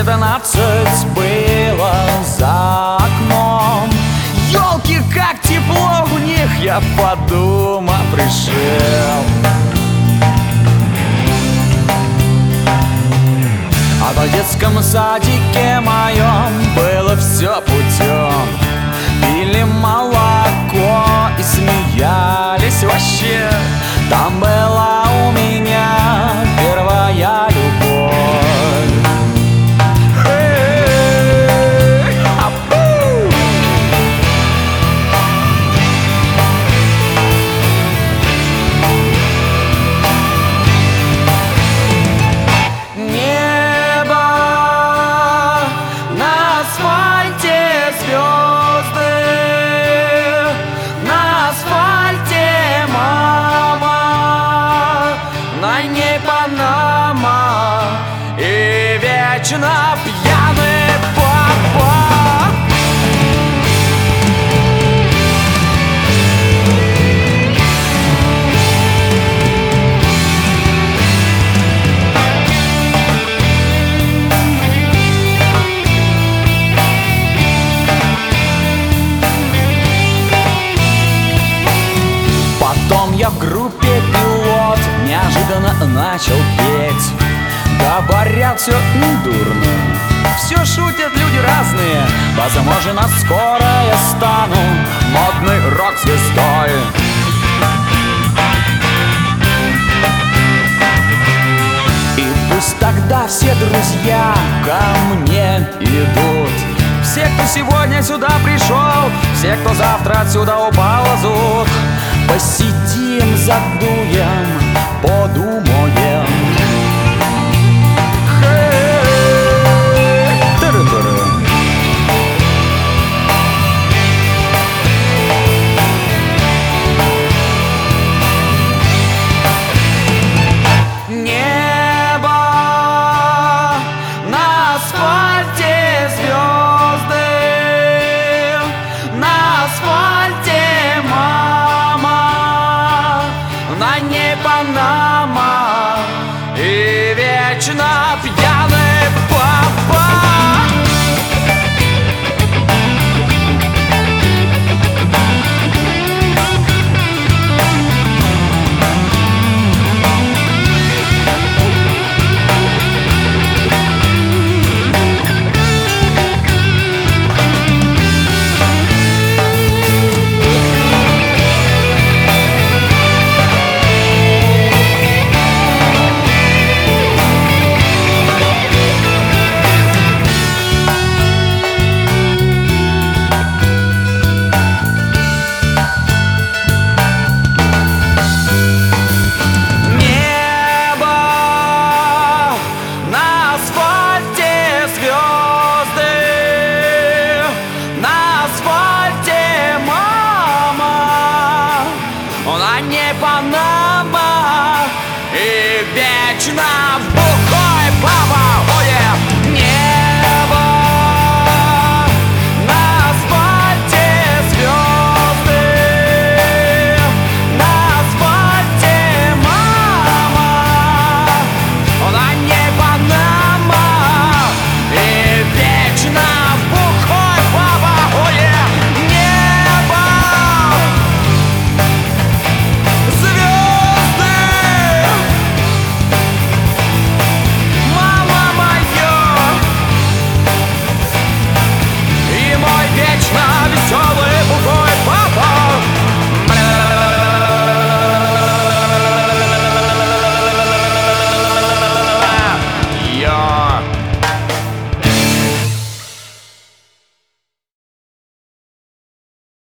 19 было за окном. Ёлки, как тепло в них, я по дома пришел. А в детском садике моем было все путем. Пили молоко и смеялись вообще. Там была у меня первая любовь. Вечно пьяный папа. Потом я в группе «Пилот» неожиданно начал петь. Говорят, все дурно, все шутят люди разные. Возможно, скоро я стану модной рок-звездой. И пусть тогда все друзья ко мне идут. Все, кто сегодня сюда пришел, все, кто завтра отсюда уползут. Посидим, задуем, подумаем.